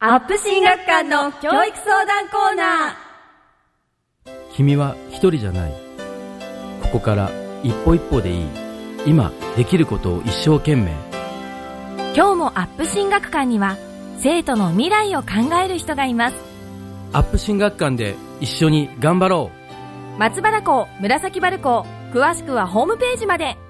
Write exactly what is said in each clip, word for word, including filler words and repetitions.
アップ進学館の教育相談コーナー。君は一人じゃない。ここから一歩一歩でいい。今できることを一生懸命。 今日もアップ進学館には生徒の未来を考える人がいます。 アップ進学館で一緒に頑張ろう。松原校、紫原校、詳しくはホームページまで。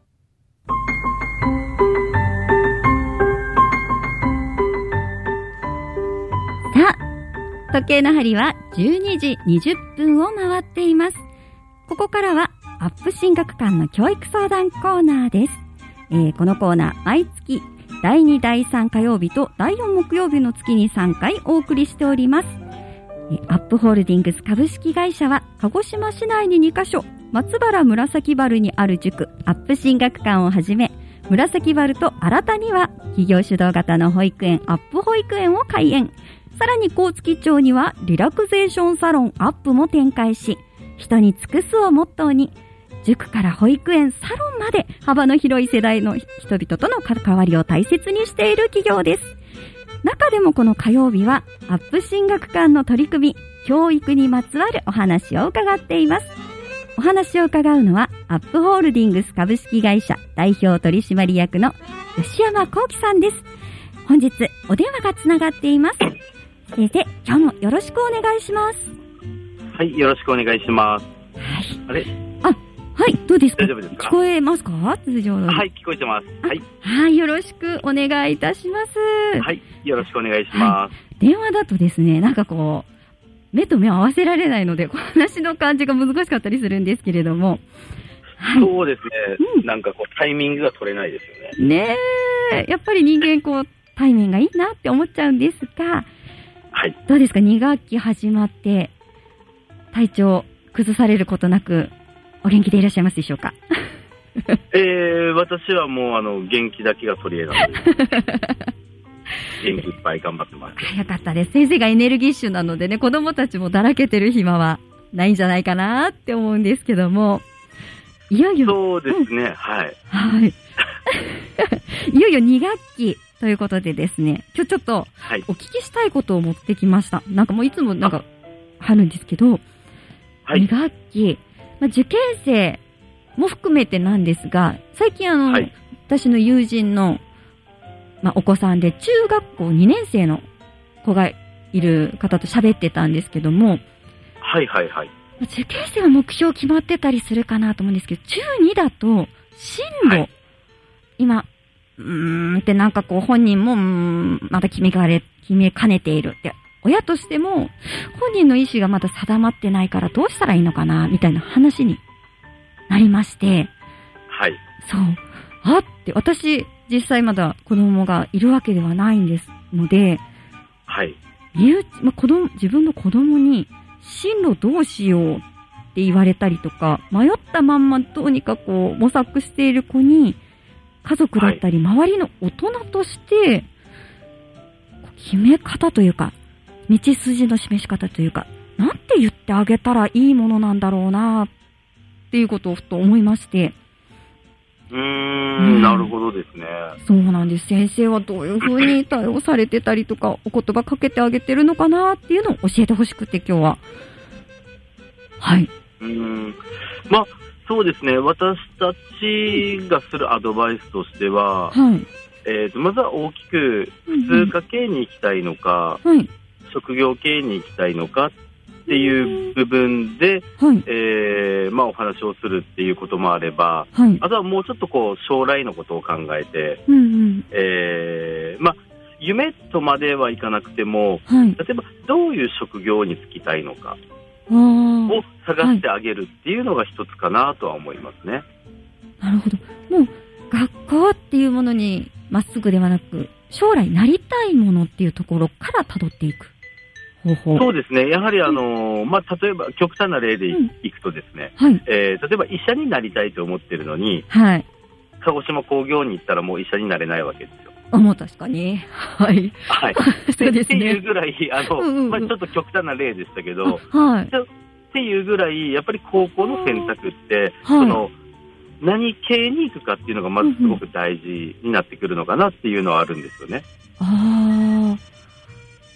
さあ、時計の針はじゅうにじにじゅっぷんを回っています。ここからはアップ進学館の教育相談コーナーです。えー、このコーナー毎月だいに、だいさん火曜日とだいよん木曜日の月にさんかいお送りしております。えー、アップホールディングス株式会社は鹿児島市内ににカ所、松原紫原にある塾アップ進学館をはじめ、紫原と新たには企業主導型の保育園アップ保育園を開園。さらに高槻町にはリラクゼーションサロンアップも展開し、人に尽くすをモットーに塾から保育園、サロンまで幅の広い世代の人々との関わりを大切にしている企業です。中でもこの火曜日はアップ進学館の取り組み、教育にまつわるお話を伺っています。お話を伺うのはアップホールディングス株式会社代表取締役の吉山幸喜さんです。本日お電話がつながっています。先生、今日もよろしくお願いします。 はい、よろしくお願いします。 はい。 あれあ、はい、どうですか？ 大丈夫ですか？ 聞こえますか？通常の。 はい、聞こえてます。はい。 はい、よろしくお願いいたします。 はい、よろしくお願いします。はい、 電話だとですね、なんかこう、目と目を合わせられないので、話の感じが難しかったりするんですけれども。 はい、そうですね、うん。なんかこう、タイミングが取れないですよね。 ねえ、やっぱり人間こう、タイミングがいいなって思っちゃうんですが、 はい。 どうですか、に学期始まって、体調崩されることなく、お元気でいらっしゃいますでしょうか？ えー、私はもう、あの、元気だけが取り柄なんです。元気いっぱい頑張ってます。 よかったです。先生がエネルギッシュなのでね、子供たちもだらけてる暇はないんじゃないかなって思うんですけども、いよいよ。 そうですね、うん、はい。 はい。いよいよに学期。ということでですね、今日ちょっとお聞きしたいことを持ってきました。はい、なんかもういつもなんかあるんですけど、はい、に学期、まあ、受験生も含めてなんですが、最近あの、はい、私の友人の、まあ、お子さんで中学校にねん生の子がいる方と喋ってたんですけども、 はいはいはい。 受験生は目標決まってたりするかなと思うんですけど、中にだと進路、はい、今、うーんってなんかこう本人もうーんまだ決めかね、決めかねているって。親としても本人の意思がまだ定まってないからどうしたらいいのかなみたいな話になりまして。 はい。 そう。あって私実際まだ子供がいるわけではないんですので。 はい。 まあ、子供、自分の子供に進路どうしようって言われたりとか、迷ったまんまどうにかこう模索している子に家族だったり周りの大人として決め方というか道筋の示し方というかなんて言ってあげたらいいものなんだろうなっていうことをふと思いまして。 うーん、うん、なるほどですね。 そうなんです。先生はどういう風に対応されてたりとかお言葉かけてあげてるのかなっていうのを教えてほしくて今日は。はい。 うーん、まあそうですね、私たちがするアドバイスとしては、はい、えーと、まずは大きく普通科系に行きたいのか、うんうん、職業系に行きたいのかっていう部分で、はい、えーまあ、お話をするっていうこともあれば、はい、あとはもうちょっとこう将来のことを考えて、うんうん、えーまあ、夢とまではいかなくても、はい、例えばどういう職業に就きたいのかを探してあげるっていうのが一つかなとは思いますね。 なるほど。もう学校っていうものにまっすぐではなく将来なりたいものっていうところから辿っていく方法。 そうですね。やはりあのーまあ、例えば極端な例でいくとですね、うんはい、えー、例えば医者になりたいと思ってるのに、はい、鹿児島工業に行ったらもう医者になれないわけですよ。 あ、もう確かに。はい。 はい。そうですね。っていうぐらい、あの、うんうんうん、まあ、ちょっと極端な例でしたけど、はい。っていうぐらい、やっぱり高校の選択って、はい、その、何系に行くかっていうのがまずすごく大事になってくるのかなっていうのはあるんですよね。 うんうん、ああ。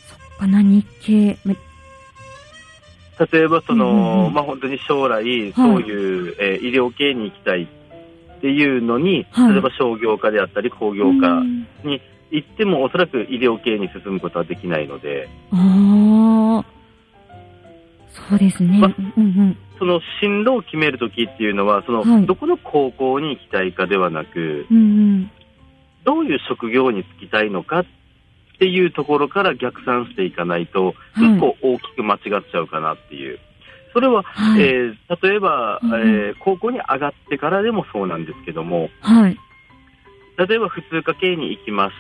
かな、日系。 例えばその、 うんうん、 まあ、本当に将来、そういう、はい、えー、医療系に行きたいっていうのに、はい、例えば商業科であったり工業科に行っても、おそらく医療系に進むことはできないので。 ああ、そうですね。まうんうん、 その進路を決めるときっていうのは、その、はい、どこの高校に行きたいかではなく、 うんうん、どういう職業に就きたいのかっていうところから逆算していかないと、結構大きく間違っちゃうかなっていう。それは、はい、えー、例えば、うん、えー、高校に上がってからでもそうなんですけども、 はい、 例えば普通科系に行きました。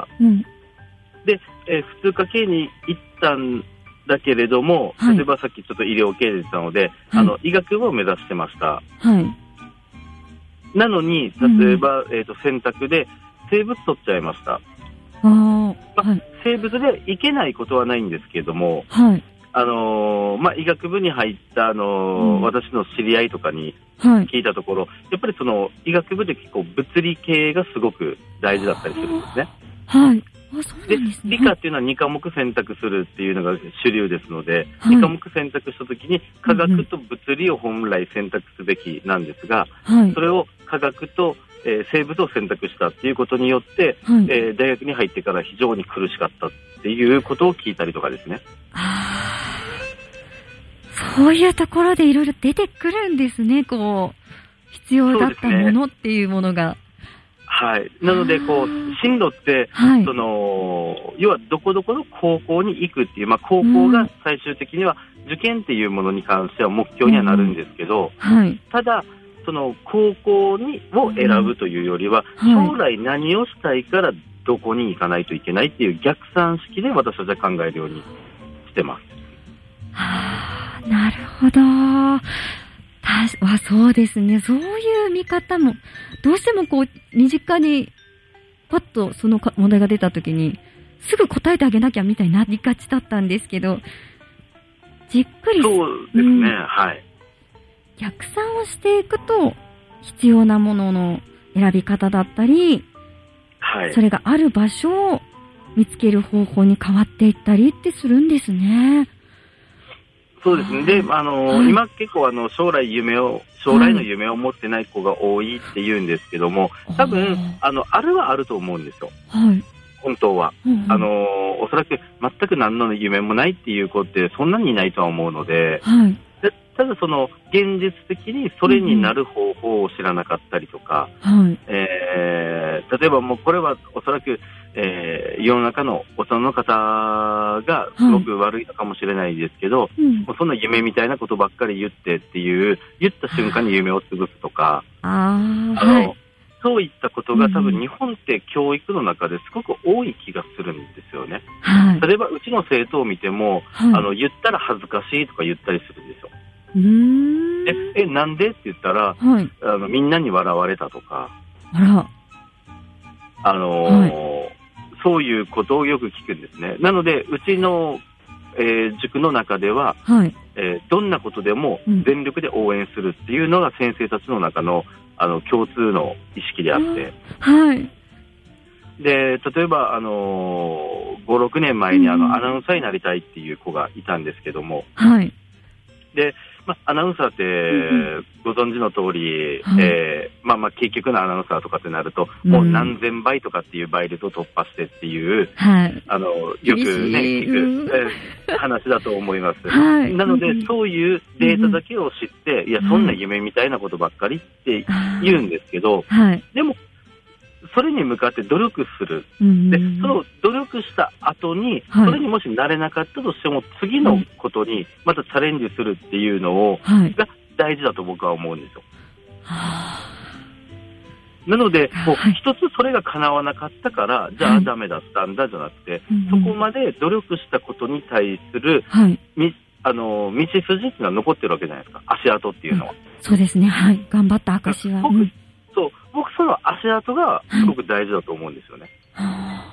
うん、 で、えー、普通科系に行ったんだけれども、はい、例えばさっきちょっと医療系で言ったので、はい、あの、医学部を目指してました。 はい、 なのに、例えば、うん、えーと、選択で生物取っちゃいました。 あまあはい、生物でいけないことはないんですけれども、 はい、 あのーまあ、医学部に入った、あのーうん、私の知り合いとかに聞いたところ、はい、やっぱりその医学部で結構物理系がすごく大事だったりするんですね。 はい。あ、そうなんですね。 で、理科っていうのはに科目選択するっていうのが主流ですので、はい、に科目選択したときに科学と物理を本来選択すべきなんですが、 はい、 それを科学とえー、生物を選択したっていうことによって、はい、えー、大学に入ってから非常に苦しかったっていうことを聞いたりとかですね。 ああ、そういうところでいろいろ出てくるんですね。こう必要だったものっていうものが。 はい。なのでこう進路って、はい、その要はどこどこの高校に行くっていう、まあ、高校が最終的には受験っていうものに関しては目標にはなるんですけど、 うんはい、 ただその高校にを選ぶというよりは、うんはい、将来何をしたいからどこに行かないといけないっていう逆算式で私たちは考えるようにしてます。 はあ、なるほど。たわそうですね。そういう見方もどうしてもこう身近にパッとその問題が出たときにすぐ答えてあげなきゃみたいになりがちだったんですけど、じっくりそうですね、うん、はい。 逆算をしていくと必要なものの選び方だったり、 はい、 それがある場所を見つける方法に変わっていったりってするんですね。 そうですね。で、あの、はい、今結構あの将来夢を将来の夢を持ってない子が多いって言うんですけども、多分あのあるはあると思うんですよ。 はい。 本当は、 うんうん、 あのおそらく全く何の夢もないっていう子ってそんなにいないとは思うので。 はい。 ただその現実的にそれになる方法を知らなかったりとか、 うんはいえー、例えばもうこれはおそらく、えー、世の中の大人の方がすごく悪いのかもしれないですけど、 はいうん、 もうそんな夢みたいなことばっかり言ってっていう言った瞬間に夢を潰すとか、 ああの、はい、そういったことが多分日本って教育の中ですごく多い気がするんですよね。 はい、 例えばうちの生徒を見ても、はい、あの言ったら恥ずかしいとか言ったりするんですよ。 うーんえ、え、なんでって言ったら、 はい、 あのみんなに笑われたとか、 あら、 あのーはい、そういうことをよく聞くんですね。なので、うちの、えー、塾の中では、 はいえー、どんなことでも全力で応援するっていうのが先生たちの中の、あの共通の意識であって、 はい、 で例えば、あのー、ご、ろくねんまえにあの、うん、アナウンサーになりたいっていう子がいたんですけども、 はいでまあ、アナウンサーってご存知の通り、うんえーまあ、まあ結局のアナウンサーとかってなると、うん、もう何千倍とかっていう倍率を突破してっていう、 はい、 あのよく、ね、聞く、えー、話だと思います、 はい、 なので、うん、そういうデータだけを知って、うん、いやそんな夢みたいなことばっかりって言うんですけど、 はい、 でもそれに向かって努力する、 うん、 でその努力した後に、はい、それにもしなれなかったとしても次のことにまたチャレンジするっていうのを、はい、が大事だと僕は思うんですよ。 はあ、 なので、もう一つそれが叶わなかったから、はい、じゃあダメだったんだじゃなくて、うん、そこまで努力したことに対する、 はい、 みあの道筋っていうのは残ってるわけじゃないですか、足跡っていうのは。うん、 そうですね、はい、頑張った証は。 僕、うん、そう僕その足跡がすごく大事だと思うんですよね。 はい、はあ、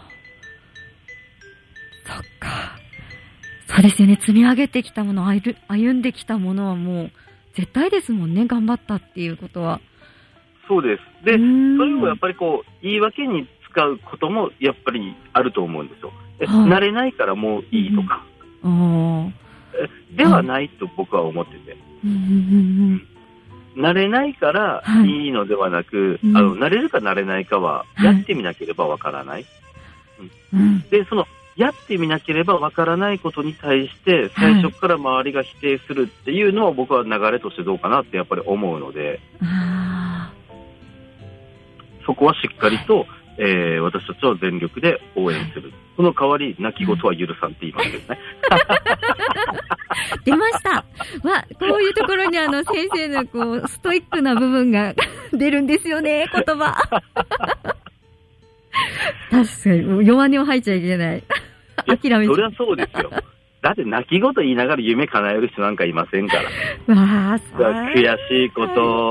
そっか。そうですよね。積み上げてきたもの、歩、歩んできたものはもう絶対ですもんね。頑張ったっていうことは。 そうです。で、それをやっぱりこう言い訳に使うこともやっぱりあると思うんですよ。はい、慣れないからもういいとか。 ではないと僕は思ってて。慣れないからいいのではなく、はい、あの慣れるか慣れないかはやってみなければわからない、はいうん、でそのやってみなければわからないことに対して最初から周りが否定するっていうのは僕は流れとしてどうかなってやっぱり思うので、あそこはしっかりと、はいえー、私たちは全力で応援する。その代わり泣き言は許さんって言いますけどね。 出ました。わ、こういうところにあの先生のこうストイックな部分が出るんですよね、言葉。確かに弱音を吐いちゃいけない。諦めちゃう。 それはそうですよ。だって泣き言言いながら夢叶える人なんかいませんから。 わそう悔しいこと、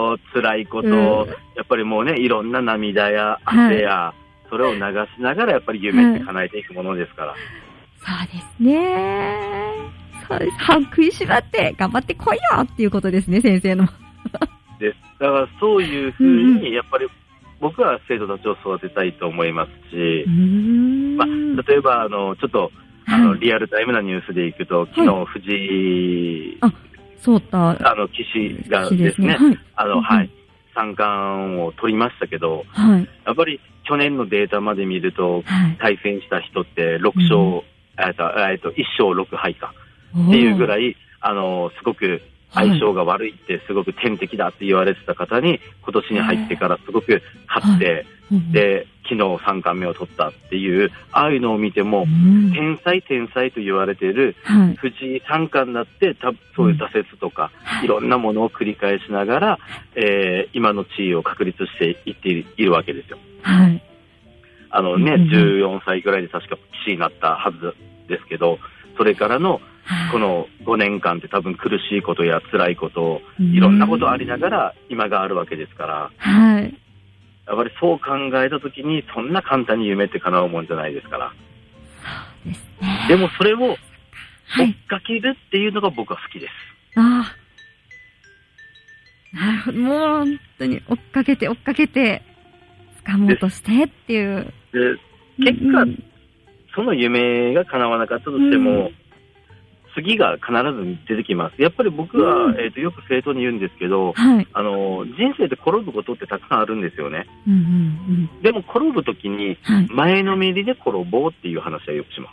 はい、辛いこと、うん、やっぱりもうね、いろんな涙や汗や、はい、それを流しながらやっぱり夢って叶えていくものですから。はい、 そうですね。そうです。歯食いしばって頑張ってこいよっていうことですね、先生の。 です。だからそういうふうに、やっぱり僕は生徒たちを育てたいと思いますし、まあ、例えば、あの、ちょっと、あの、はい、リアルタイムなニュースでいくと、昨日、藤井、 はい、あ、そうだ。 あの、棋士がですね、はい、あの、はい、三冠を取りましたけど、はい、やっぱり去年のデータまで見ると、はい、対戦した人ってろく勝、うん、えっと、えっと、いち勝ろく敗か、っていうぐらい、あの、すごく相性が悪いってすごく天敵だって言われてた方に、今年に入ってからすごく勝って、はいで、昨日さん冠目を取ったっていう、ああいうのを見ても、うん、天才天才と言われている、はい、藤井三冠だって、たそういう挫折とか、うん、いろんなものを繰り返しながら、えー、今の地位を確立していっているわけですよ。はい。あのね、うん、じゅうよんさいぐらいで確か棋士になったはずですけど、それからの、このごねんかんって多分苦しいことや辛いこと、いろんなことありながら今があるわけですから、はい。やっぱりそう考えたときに、そんな簡単に夢って叶うもんじゃないですから。 そうですね。 でもそれを追っかけるっていうのが僕は好きです。 はい、ああ。なるほど。もう本当に追っかけて追っかけて、掴もうとしてっていう。 で、結果、うん、その夢が叶わなかったとしても、うん次が必ず出てきます。やっぱり僕は、うんえー、とよく生徒に言うんですけど、はい、あの人生で転ぶことってたくさんあるんですよね。うんうんうん、でも転ぶときに前のめりで転ぼうっていう話はよくします。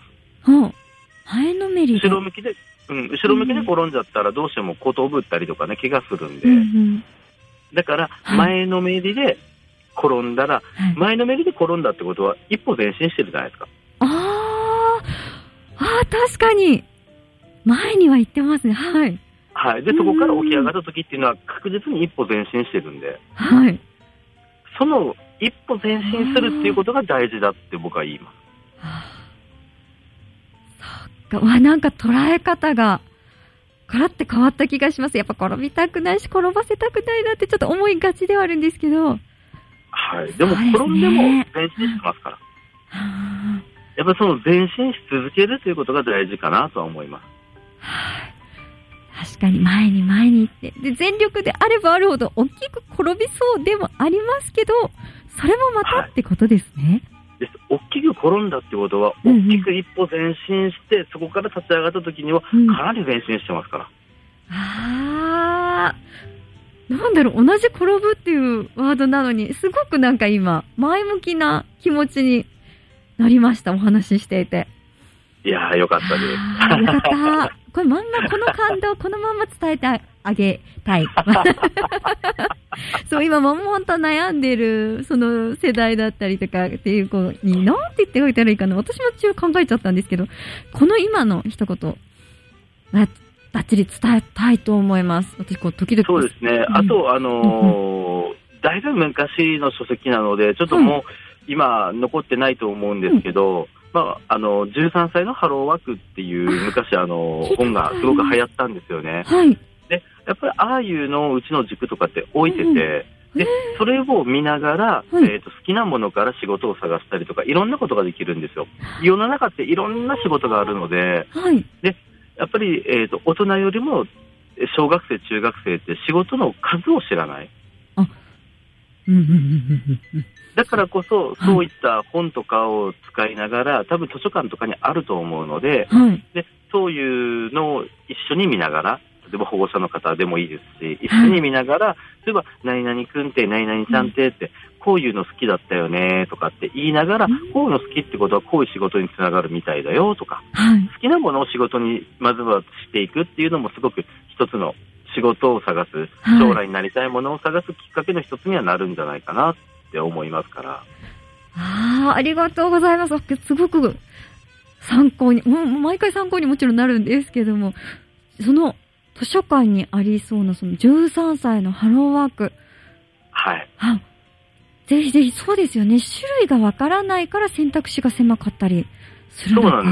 はい、前のめりで後ろ向きで、うん、後ろ向きで転んじゃったらどうしてもことぶったりとかね、怪我するんで、うんうん、だから前のめりで転んだら、はい、前のめりで転んだってことは一歩前進してるじゃないですか。 あーあー確かに前には行ってますね。はい。 はい。で、そこから起き上がった時っていうのは確実に一歩前進してるんで。 はい。 その一歩前進するっていうことが大事だって僕は言います。 はあ、そっか。わ、なんか捉え方が、ガラッて変わった気がします。やっぱ転びたくないし、転ばせたくないなってちょっと思いがちではあるんですけど。 はい。でも、転んでも前進してますから。はあ、やっぱその前進し続けるということが大事かなとは思います。 はい、確かに前に前に行ってで全力であればあるほど大きく転びそうでもありますけどそれもまたってことですね、 はい、です大きく転んだってことは、うんうん、大きく一歩前進してそこから立ち上がった時にはかなり前進してますから、うん、 あーなんだろう同じ転ぶっていうワードなのにすごくなんか今前向きな気持ちになりましたお話ししていていやーよかったですよかったこれまんまこの感動をこのまま伝えてあげたい。そう、今も本当悩んでる、その世代だったりとかっていう子に、なんて言っておいたらいいかな。私も一応考えちゃったんですけど、この今の一言、ばっちり伝えたいと思います。私、こう、時々。 そうですね。あと、あのー、だいぶ昔の書籍なので、ちょっともう、今、残ってないと思うんですけど、うんまあ、あの、じゅうさんさいのハローワークっていう昔あの、本がすごく流行ったんですよね。はい。で、やっぱりああいうのをうちの塾とかって置いてて、うん、で、それを見ながら、はい、えっと、好きなものから仕事を探したりとか、いろんなことができるんですよ。世の中っていろんな仕事があるので、はい。で、やっぱり、えっと、大人よりも、小学生、中学生って仕事の数を知らない。あ、うんうんうんうん。だからこそ、そういった本とかを使いながら、多分図書館とかにあると思うので、はい、でそういうのを一緒に見ながら、例えば保護者の方でもいいですし、一緒に見ながら、はい、例えば、何々くんって、何々ちゃんってって、うん、こういうの好きだったよねとかって言いながら、うん、こういうの好きってことはこういう仕事につながるみたいだよとか、はい、好きなものを仕事にまずはしていくっていうのもすごく一つの仕事を探す、将来になりたいものを探すきっかけの一つにはなるんじゃないかなって思いますから。 ああ、ありがとうございます。すごく参考に、もう毎回参考にもちろんなるんですけども、その図書館にありそうなそのじゅうさんさいのハローワーク。 はい。 あ、ぜひぜひ、そうですよね。種類がわからないから選択肢が狭かったりするのか。 そうなんです。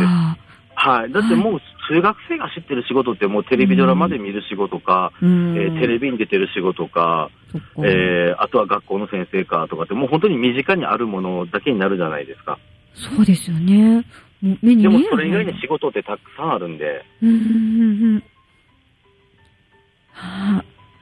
はい。だってもう中学生が知ってる仕事ってもうテレビドラマで見る仕事か、うん、えー、テレビに出てる仕事か、えー、あとは学校の先生かとかってもう本当に身近にあるものだけになるじゃないですか。 そうですよね。もう目に見えない。 でもそれ以外に仕事ってたくさんあるんで。 うんうんうん。はあ。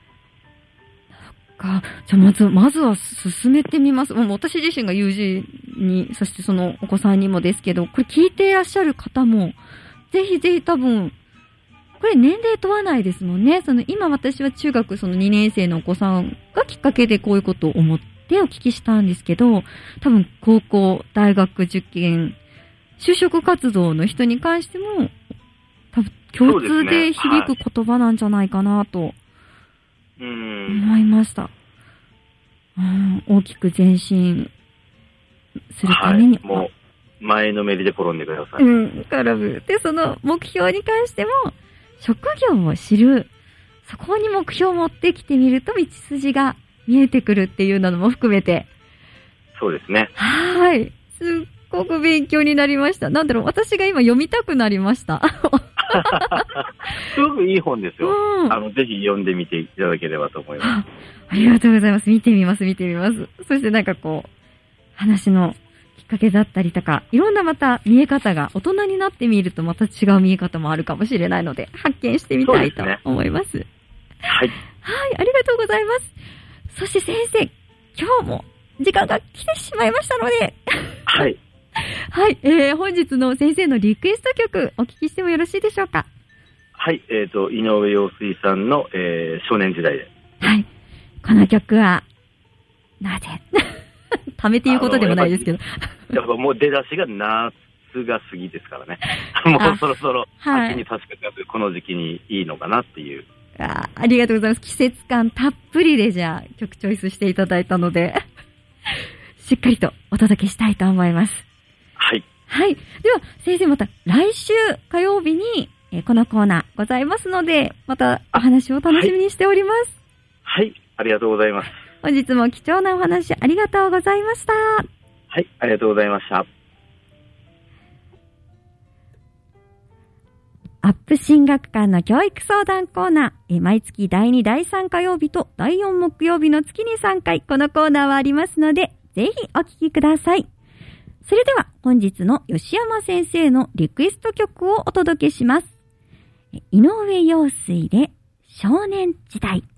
か、じゃあまず、まずは進めてみます。もう私自身が友人に、そしてそのお子さんにもですけど、これ聞いていらっしゃる方も、ぜひぜひ多分、これ年齢問わないですもんね。その今私は中学そのにねん生のお子さんがきっかけでこういうことを思ってお聞きしたんですけど、多分高校、大学受験、就職活動の人に関しても、多分共通で響く言葉なんじゃないかなと。思いました。うん、大きく前進するために、 はい、もう前のめりで転んでください。 うん、転ぶ。で、その目標に関しても職業を知る。そこに目標を持ってきてみると道筋が見えてくるっていうのも含めて。 そうですね。 はい。すっごく勉強になりました。なんだろう、私が今読みたくなりました。 すごくいい本ですよ。うん、あの、ぜひ読んでみていただければと思います。 ありがとうございます。見てみます、見てみます。そしてなんかこう、話のきっかけだったりとか、いろんなまた見え方が大人になってみるとまた違う見え方もあるかもしれないので、発見してみたいと思います。 ね、はい。 はい、ありがとうございます。そして先生、今日も時間が来てしまいましたので、 はい。 はい、えー、本日の先生のリクエスト曲お聞きしてもよろしいでしょうか。 はい、えっ、ー、と、井上陽水さんの、えー、少年時代で。 はい。この曲は、なぜためて言うことでもないですけど。 やっぱもう出だしが夏が過ぎですからね。もうそろそろ秋に差し掛かるこの時期にいいのかなっていう。 あ, ありがとうございます。季節感たっぷりでじゃあ曲チョイスしていただいたので、しっかりとお届けしたいと思います。 はい。 はい。では、先生また来週火曜日に、えー、このコーナーございますので、またお話を楽しみにしております。 はい。はい、ありがとうございます。 本日も貴重なお話ありがとうございました。 はい。ありがとうございました。 アップ進学館の教育相談コーナー、え毎月だいに、だいさん火曜日とだいよん木曜日の月にさんかい、このコーナーはありますので、ぜひお聞きください。それでは本日の吉山先生のリクエスト曲をお届けします。井上陽水で少年時代。